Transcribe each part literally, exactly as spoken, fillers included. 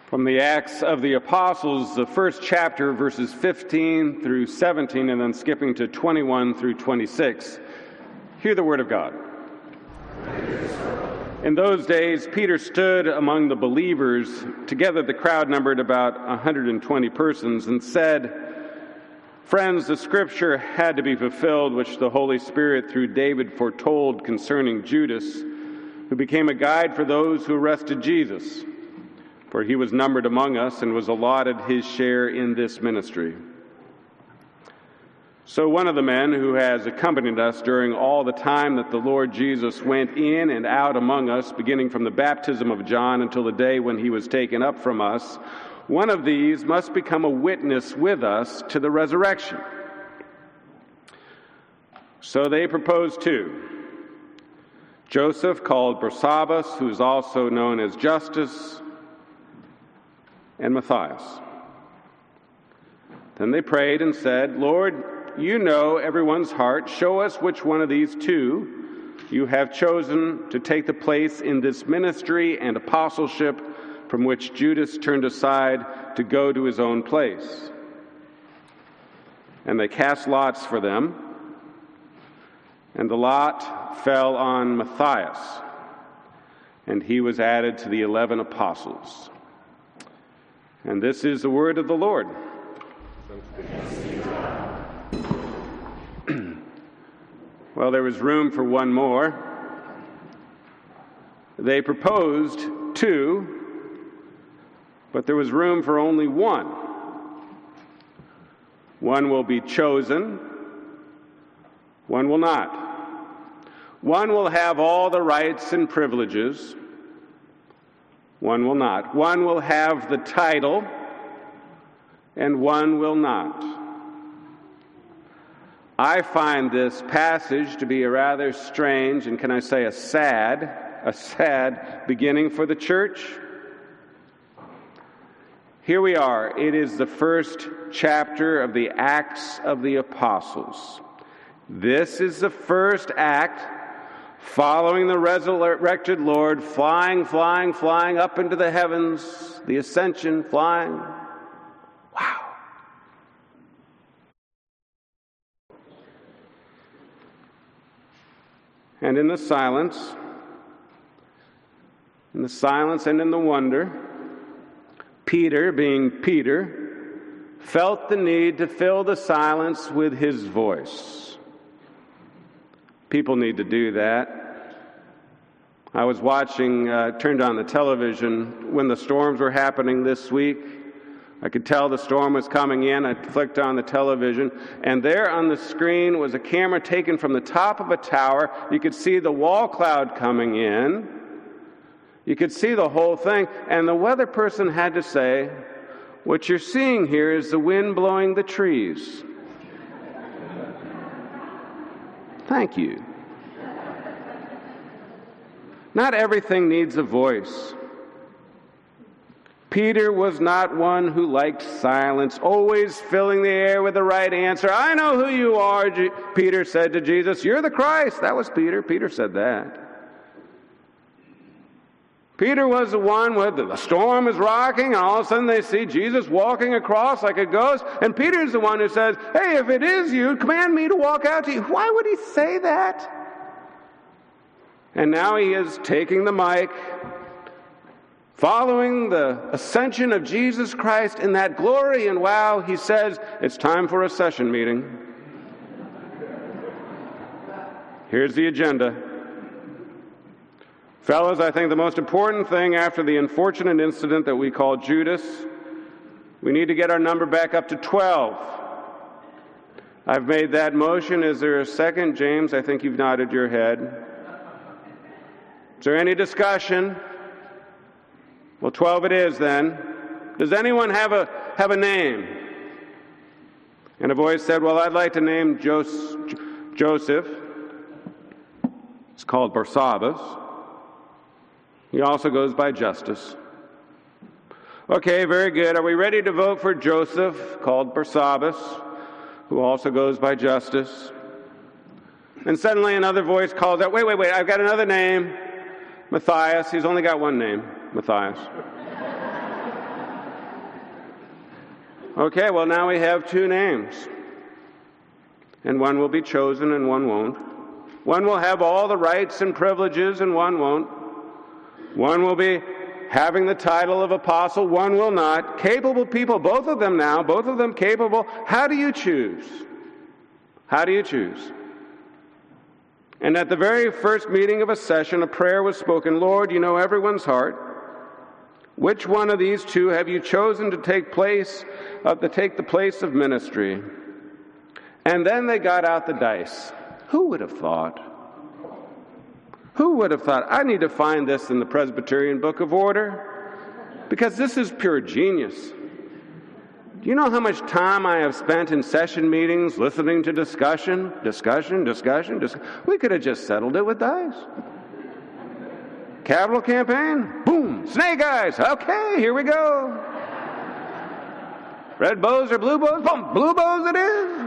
From the Acts of the Apostles, the first chapter, verses fifteen through seventeen, and then skipping to twenty-one through twenty-six. Hear the word of God. In those days, Peter stood among the believers. Together the crowd numbered about one hundred twenty persons, and said, "Friends, the scripture had to be fulfilled, which the Holy Spirit through David foretold concerning Judas, who became a guide for those who arrested Jesus. For he was numbered among us and was allotted his share in this ministry." So one of the men who has accompanied us during all the time that the Lord Jesus went in and out among us, beginning from the baptism of John until the day when he was taken up from us, one of these must become a witness with us to the resurrection. So they proposed two: Joseph, called Barsabbas, who is also known as Justus, and Matthias. Then they prayed and said, "Lord, you know everyone's heart. Show us which one of these two you have chosen to take the place in this ministry and apostleship from which Judas turned aside to go to his own place." And they cast lots for them, and the lot fell on Matthias, and he was added to the eleven apostles. And this is the word of the Lord. Well, there was room for one more. They proposed two, but there was room for only one. One will be chosen, one will not. One will have all the rights and privileges, one will not. One will have the title, and one will not. I find this passage to be a rather strange, and can I say a sad, a sad beginning for the church. Here we are. It is the first chapter of the Acts of the Apostles. This is the first act following the resurrected Lord, flying, flying, flying up into the heavens, the ascension, flying. Wow. And in the silence, in the silence and in the wonder, Peter, being Peter, felt the need to fill the silence with his voice. People need to do that. I was watching, uh, turned on the television when the storms were happening this week. I could tell the storm was coming in. I flicked on the television, and there on the screen was a camera taken from the top of a tower. You could see the wall cloud coming in. You could see the whole thing, and the weather person had to say, "What you're seeing here is the wind blowing the trees." Thank you. Not everything needs a voice. Peter was not one who liked silence, always filling the air with the right answer. "I know who you are," G- Peter said to Jesus. "You're the Christ." That was Peter. Peter said that. Peter was the one where the storm is rocking, and all of a sudden they see Jesus walking across like a ghost. And Peter's the one who says, "Hey, if it is you, command me to walk out to you." Why would he say that? And now he is taking the mic, following the ascension of Jesus Christ in that glory, and wow, he says, "It's time for a session meeting." Here's the agenda. Fellows, I think the most important thing after the unfortunate incident that we call Judas, we need to get our number back up to twelve. I've made that motion. Is there a second? James, I think you've nodded your head. Is there any discussion? Well, twelve it is then. Does anyone have a have a name? And a voice said, "Well, I'd like to name Jos- Joseph. It's called Barsabbas. He also goes by Justus." Okay, very good. Are we ready to vote for Joseph, called Barsabbas, who also goes by Justus? And suddenly another voice calls out, "Wait, wait, wait, I've got another name. Matthias." He's only got one name, Matthias. Okay, well, now we have two names. And one will be chosen and one won't. One will have all the rights and privileges and one won't. One will be having the title of apostle, one will not. Capable people, both of them now, both of them capable. How do you choose? How do you choose? And at the very first meeting of a session, a prayer was spoken. Lord, you know everyone's heart. Which one of these two have you chosen to take place, uh, to take the place of ministry? And then they got out the dice. Who would have thought? Who would have thought? I need to find this in the Presbyterian Book of Order, because this is pure genius. Do you know how much time I have spent in session meetings listening to discussion, discussion, discussion, discussion? We could have just settled it with dice. Capital campaign, boom, snake eyes, okay, here we go. Red bows or blue bows, boom, blue bows it is.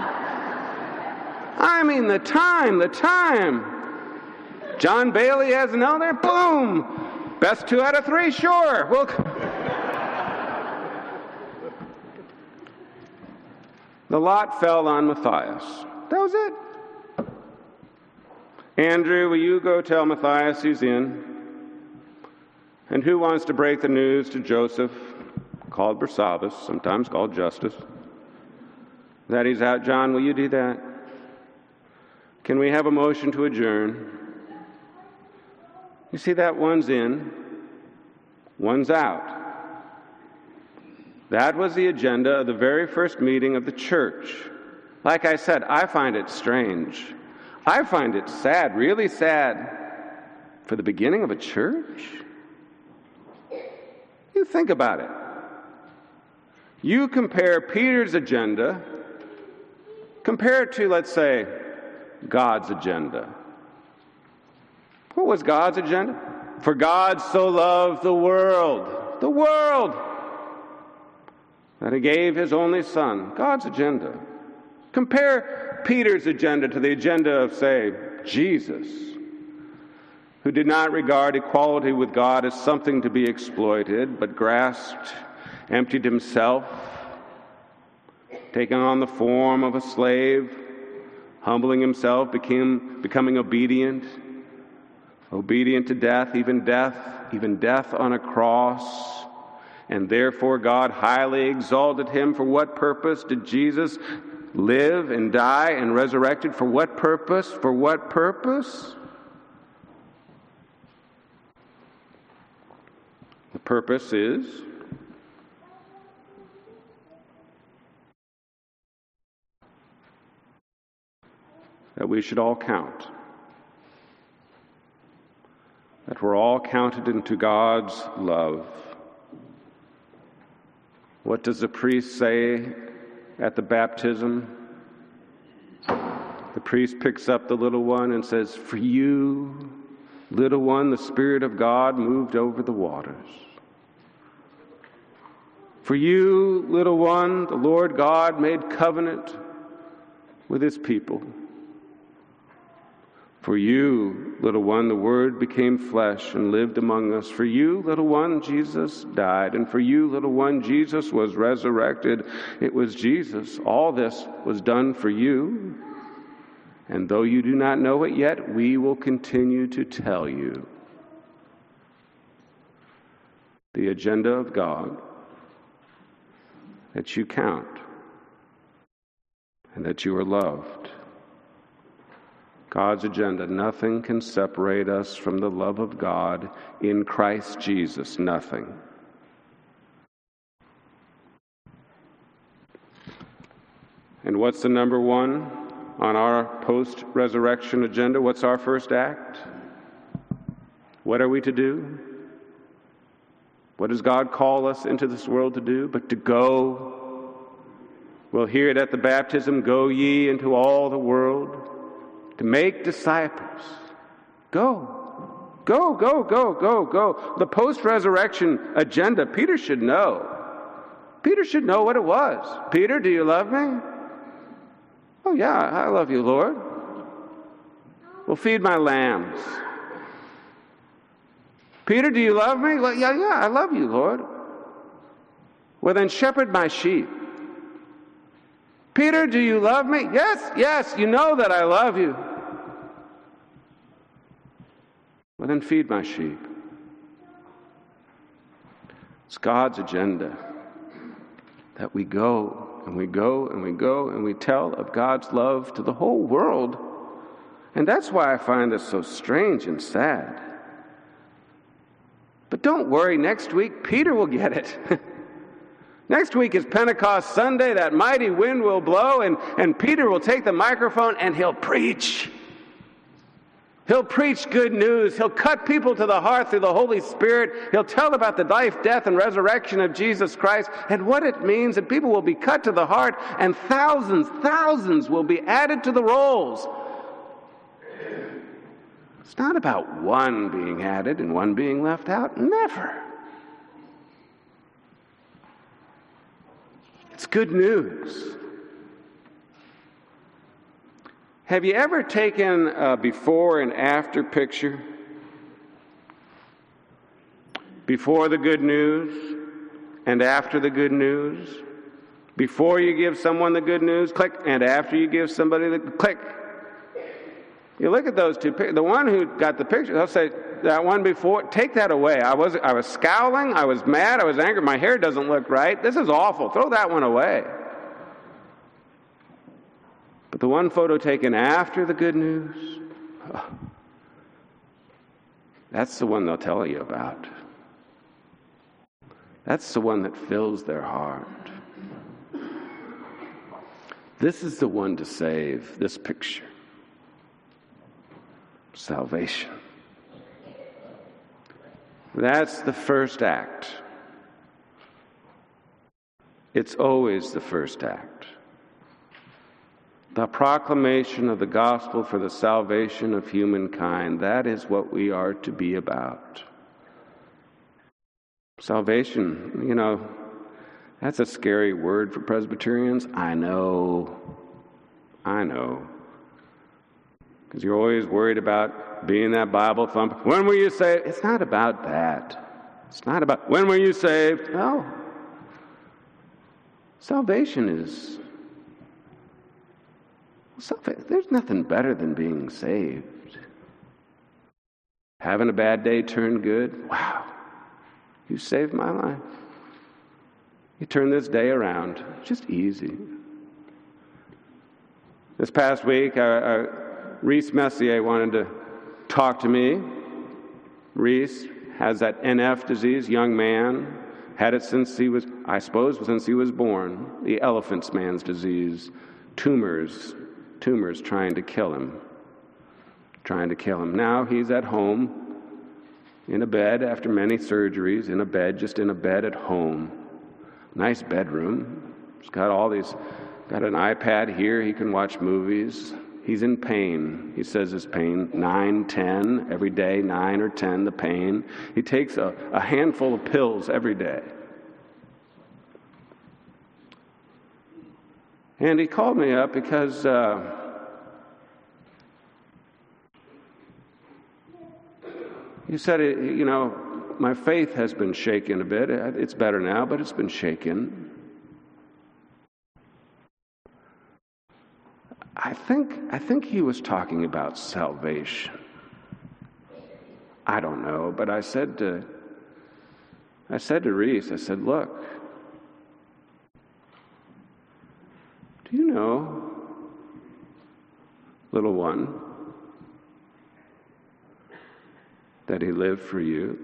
I mean, the time, the time. John Bailey has an L there, boom. Best two out of three, sure. Well, the lot fell on Matthias. That was it. Andrew, will you go tell Matthias he's in? And who wants to break the news to Joseph, called Barsabbas, sometimes called Justus, that he's out? John, will you do that? Can we have a motion to adjourn? You see that one's in, one's out. That was the agenda of the very first meeting of the church. Like I said, I find it strange. I find it sad, really sad, for the beginning of a church. You think about it. You compare Peter's agenda, compare it to, let's say, God's agenda. What was God's agenda? For God so loved the world, the world, that he gave his only Son. God's agenda. Compare Peter's agenda to the agenda of, say, Jesus, who did not regard equality with God as something to be exploited, but grasped, emptied himself, taking on the form of a slave, humbling himself, became, becoming obedient, obedient to death, even death, even death on a cross. And therefore God highly exalted him. For what purpose did Jesus live and die and resurrected? For what purpose? For what purpose? The purpose is that we should all count. That we're all counted into God's love. What does the priest say at the baptism? The priest picks up the little one and says, "For you, little one, the Spirit of God moved over the waters. For you, little one, the Lord God made covenant with his people. For you, little one, the Word became flesh and lived among us. For you, little one, Jesus died. And for you, little one, Jesus was resurrected." It was Jesus. All this was done for you. And though you do not know it yet, we will continue to tell you the agenda of God, that you count and that you are loved. God's agenda. Nothing can separate us from the love of God in Christ Jesus. Nothing. And what's the number one on our post-resurrection agenda? What's our first act? What are we to do? What does God call us into this world to do? But to go. We'll hear it at the baptism, "Go ye into all the world, to make disciples." Go. Go, go, go, go, go. The post-resurrection agenda, Peter should know. Peter should know what it was. "Peter, do you love me?" "Oh, yeah, I love you, Lord." "Well, feed my lambs." "Peter, do you love me?" "Well, yeah, yeah, I love you, Lord." Well, then shepherd my sheep. Peter, do you love me? Yes, yes, you know that I love you. Well, then feed my sheep. It's God's agenda that we go and we go and we go and we tell of God's love to the whole world. And that's why I find this so strange and sad. But don't worry, next week Peter will get it. Next week is Pentecost Sunday. That mighty wind will blow, and, and Peter will take the microphone and he'll preach. He'll preach good news. He'll cut people to the heart through the Holy Spirit. He'll tell about the life, death, and resurrection of Jesus Christ and what it means, and people will be cut to the heart, and thousands, thousands will be added to the rolls. It's not about one being added and one being left out. Never. It's good news. Have you ever taken a before and after picture? Before the good news and after the good news? Before you give someone the good news, click, and after you give somebody the click. You look at those two pictures. The one who got the picture, they'll say, that one before, take that away. I was, I was scowling, I was mad, I was angry, my hair doesn't look right. This is awful. Throw that one away. But the one photo taken after the good news, oh, that's the one they'll tell you about. That's the one that fills their heart. This is the one to save, this picture. Salvation. That's the first act. It's always the first act. The proclamation of the gospel for the salvation of humankind, that is what we are to be about. Salvation, you know, that's a scary word for Presbyterians. I know. I know. Because you're always worried about being that Bible thumper. When were you saved? It's not about that. It's not about, when were you saved? No. Salvation is, there's nothing better than being saved. Having a bad day turn good. Wow. You saved my life. You turned this day around. Just easy. This past week, I, I Reese Messier wanted to talk to me. Reese has that N F disease, young man, had it since he was, I suppose, since he was born, the elephant's man's disease, tumors, tumors trying to kill him, trying to kill him. Now he's at home, in a bed after many surgeries, in a bed, just in a bed at home. Nice bedroom. He's got all these, got an iPad here, he can watch movies. He's in pain. He says his pain, nine, ten, every day, nine or ten, the pain. He takes a, a handful of pills every day. And he called me up because uh, he said, you know, my faith has been shaken a bit. It's better now, but it's been shaken. I think I think he was talking about salvation. I don't know, but I said to I said to Reese, I said, look, do you know, little one, that he lived for you,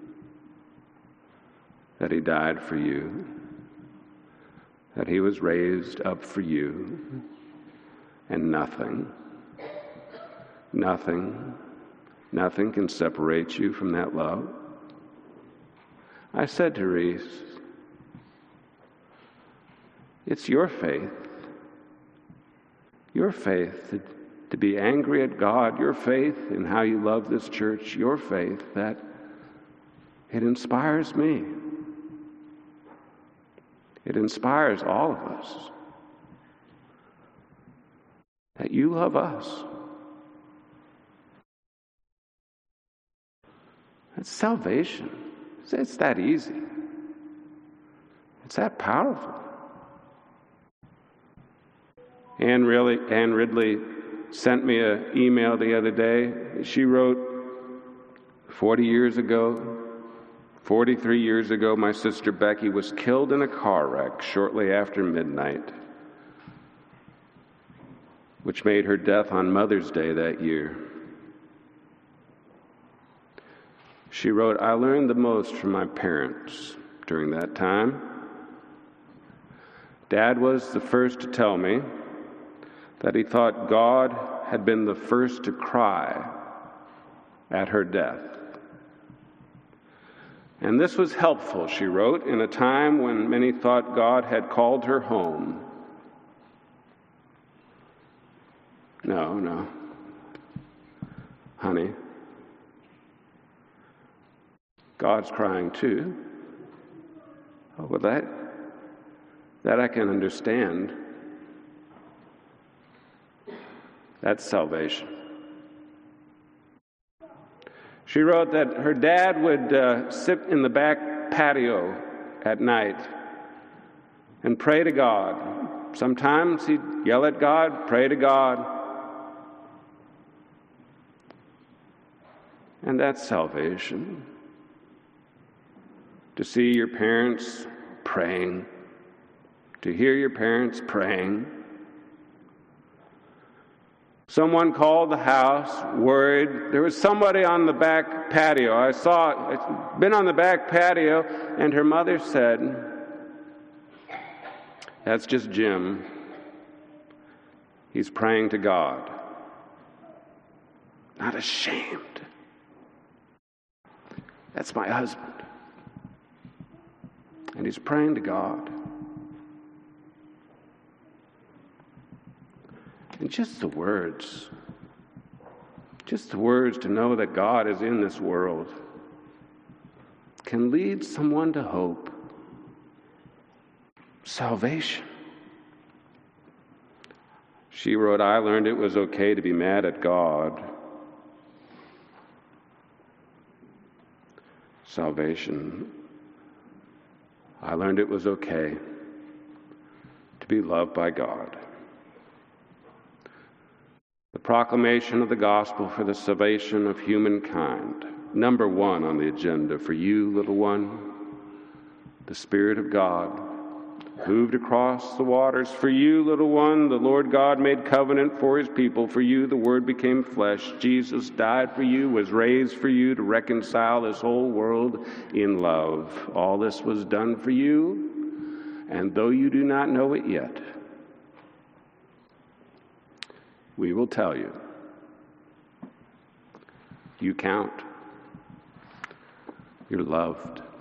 that he died for you, that he was raised up for you, and nothing, nothing, nothing can separate you from that love? I said to Reese, it's your faith, your faith to, to be angry at God, your faith in how you love this church, your faith that it inspires me. It inspires all of us. That you love us. That's salvation. It's that easy. It's that powerful. Ann, really, Ann Ridley sent me an email the other day. She wrote, forty years ago, forty-three years ago, my sister Becky was killed in a car wreck shortly after midnight, which made her death on Mother's Day that year. She wrote, I learned the most from my parents during that time. Dad was the first to tell me that he thought God had been the first to cry at her death. And this was helpful, she wrote, in a time when many thought God had called her home. No, no. Honey, God's crying too. Oh, well, that, that I can understand. That's salvation. She wrote that her dad would uh, sit in the back patio at night and pray to God. Sometimes he'd yell at God, pray to God. And that's salvation. To see your parents praying, to hear your parents praying. Someone called the house, worried. There was somebody on the back patio. I saw it, been on the back patio, and her mother said, that's just Jim. He's praying to God. Not ashamed. That's my husband. And he's praying to God. And just the words, just the words to know that God is in this world can lead someone to hope. Salvation. She wrote, I learned it was okay to be mad at God. Salvation. I learned it was okay to be loved by God. The proclamation of the gospel for the salvation of humankind. Number one on the agenda for you, little one, the Spirit of God moved across the waters. For you, little one, the Lord God made covenant for his people. For you, the Word became flesh. Jesus died for you, was raised for you to reconcile this whole world in love. All this was done for you, and though you do not know it yet, we will tell you. You count. You're loved.